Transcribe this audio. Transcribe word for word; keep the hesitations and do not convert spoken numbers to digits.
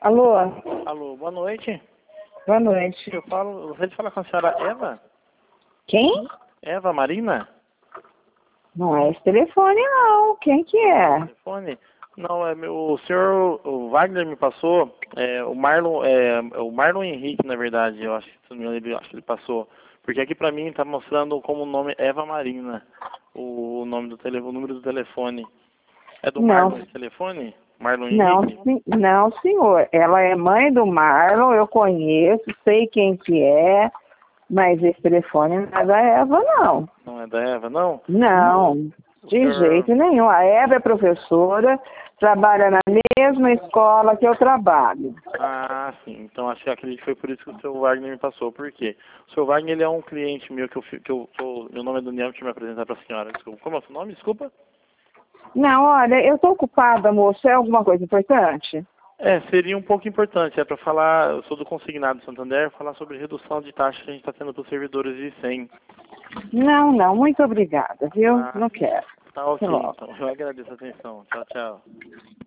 Alô? Alô, boa noite. Boa noite. Eu falo, eu gostaria de falar com a senhora Eva? Quem? Eva Marina? Não é esse telefone, não. Quem que é? Telefone? Não, é meu, o senhor, o Wagner me passou, é, o Marlon, é, o Marlon Henrique, na verdade, eu acho, que se não me engano, ele, acho que ele passou. Porque aqui pra mim tá mostrando como nome Eva Marina, o, o nome do telefone, o número do telefone. É do Não. Marlon esse telefone? Marlon Não, Henrique? sim, não, senhor. Ela é mãe do Marlon, eu conheço, sei quem que é, mas esse telefone não é da Eva, não. Não é da Eva, não? Não, O de senhor... jeito nenhum. A Eva é professora, trabalha na mesma escola que eu trabalho. Ah, sim. Então acho que acredito que foi por isso que o seu Wagner me passou. Por quê? O seu Wagner ele é um cliente meu que eu, fi- que eu, que eu meu nome é Daniel, deixa eu me apresentar para a senhora. Desculpa. Como é o seu nome? Desculpa. Não, olha, eu tô ocupada, moço. É alguma coisa importante? É, seria um pouco importante. É para falar, eu sou do Consignado Santander, falar sobre redução de taxa que a gente está tendo para os servidores de cem. Não, não. Muito obrigada, viu? Ah, Não quero. tá Até ok, logo. então. Eu agradeço a atenção. Tchau, tchau.